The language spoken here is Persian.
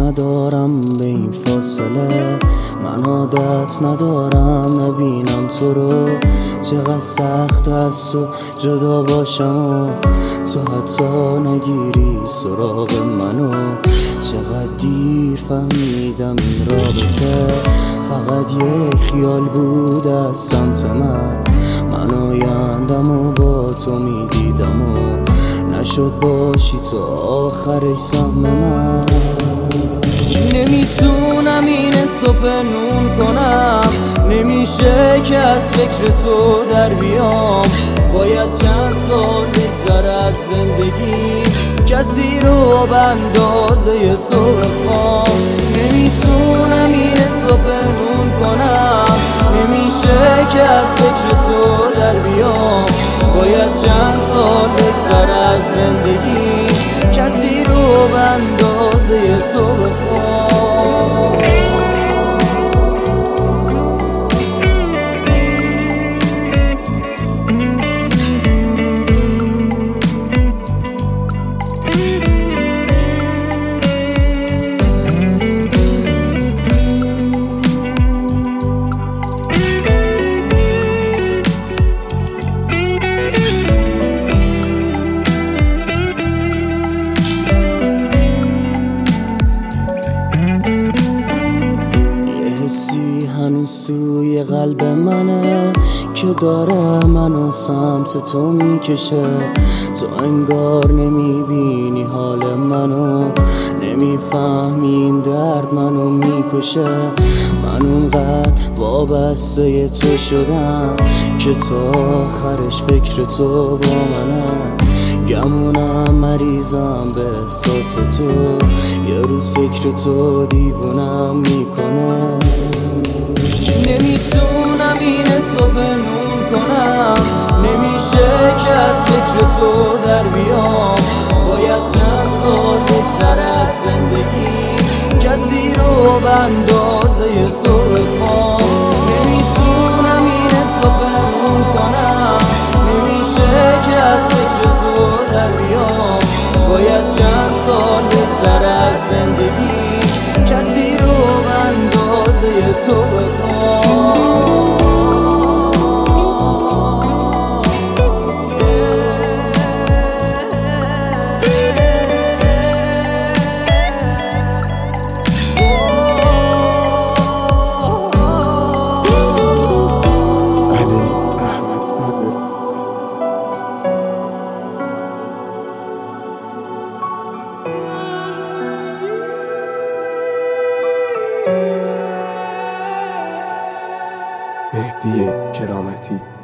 ندارم به این فاصله، من عادت ندارم نبینم تو رو. چقدر سخت است تو جدا باشم و تو حتی نگیری سراغ منو. چقدر دیر فهمیدم این رابطه فقط یک خیال بود از سمت من آیندم و با تو میدیدم و نشد باشی تو آخرش سهم من. نمیتونم این حسو پنهون کنم، نمیشه که از فکر تو در بیام. باید چند سال بگذره از زندگی کسی رو به اندازه تو بخوام. نمیتونم این حسو پنهون کنم، نمیشه که از فکر تو در بیام. باید چند سال بگذره از زندگی کسی رو به اندازه تو بخوام. هنوز توی قلب منه که داره منو سمت تو میکشه. تو انگار نمیبینی حال منو، نمیفهمی این درد منو میکشه. من اونقدر وابسته تو شدم که تا آخرش فکر تو با منه. گمونم مریضم به احساس تو، یه روز فکر تو دیوونم میکنه. نمیتونم این حسو پنهون کنم، نمیشه که از فکر تو در بیام. باید چند سال بگذره از زندگی کسی رو به اندازه تو بخوام. نمیتونم این حسو پنهون کنم، نمیشه که از فکر تو در بیام. باید چند سال بگذره از زندگی کسی رو به اندازه تو بخوام. مهدی کرامتی.